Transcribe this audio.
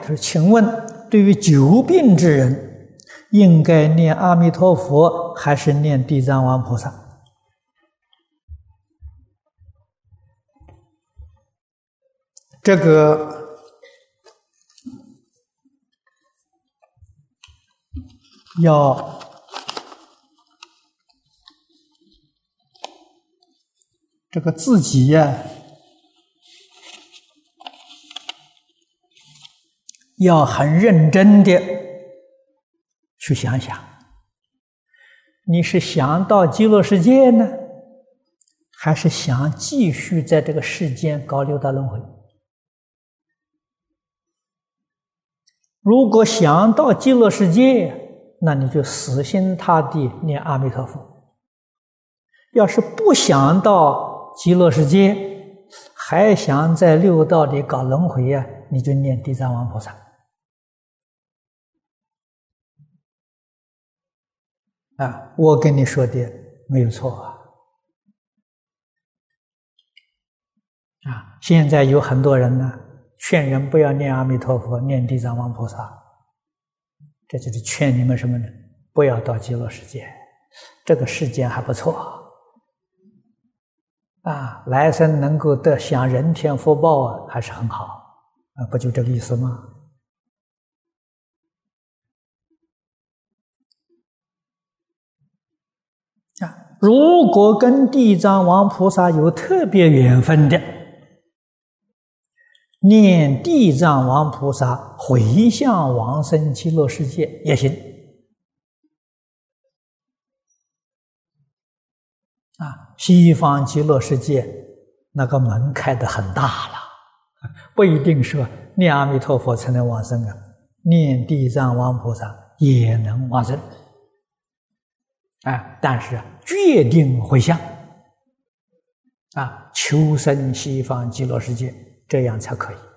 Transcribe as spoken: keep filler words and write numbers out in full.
他说：“请问，对于久病之人，应该念阿弥陀佛还是念地藏王菩萨？”这个要这个自己呀、啊，要很认真的去想想，你是想到极乐世界呢，还是想继续在这个世间搞六道轮回？如果想到极乐世界，那你就死心塌地念阿弥陀佛；要是不想到极乐世界，还想在六道里搞轮回呀、啊，你就念地藏王菩萨。啊，我跟你说的没有错啊！啊，现在有很多人呢，劝人不要念阿弥陀佛，念地藏王菩萨，这就是劝你们什么呢？不要到极乐世界，这个世界还不错啊，来生能够得享人天福报啊，还是很好啊，不就这个意思吗？啊，如果跟地藏王菩萨有特别缘分的，念地藏王菩萨回向往生极乐世界也行。啊，西方极乐世界那个门开得很大了，不一定说念阿弥陀佛才能往生啊，念地藏王菩萨也能往生。啊，但是决定回向，啊，求生西方极乐世界，这样才可以。